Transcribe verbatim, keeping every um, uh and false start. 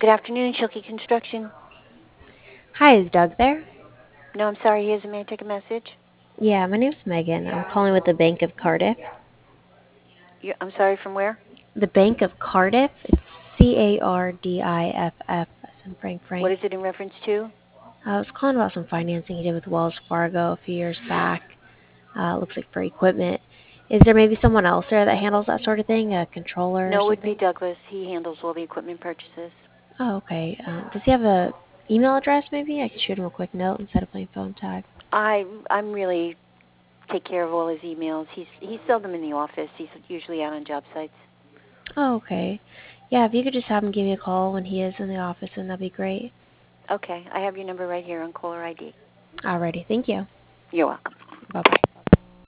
Good afternoon, Shilky Construction. Hi, is Doug there? No, I'm sorry, he isn't. May I take a message? Yeah, my name's Megan. I'm calling with the Bank of Cardiff. You, I'm sorry, from where? The Bank of Cardiff? It's C A R D I F F, as in Frank What Frank. is it in reference to? I was calling about some financing you did with Wells Fargo a few years back. Uh, looks like for equipment. Is there maybe someone else there that handles that sort of thing? A controller or No, it would be something? Douglas. He handles all the equipment purchases. Oh, okay. Um, does he have a email address maybe? I could shoot him a quick note instead of playing phone tag. I I'm really take care of all his emails. He's he's seldom in the office. He's usually out on job sites. Oh, okay. Yeah, if you could just have him give me a call when he is in the office, then that'd be great. Okay, I have your number right here on caller I D. Alrighty, thank you. You're welcome. Bye-bye.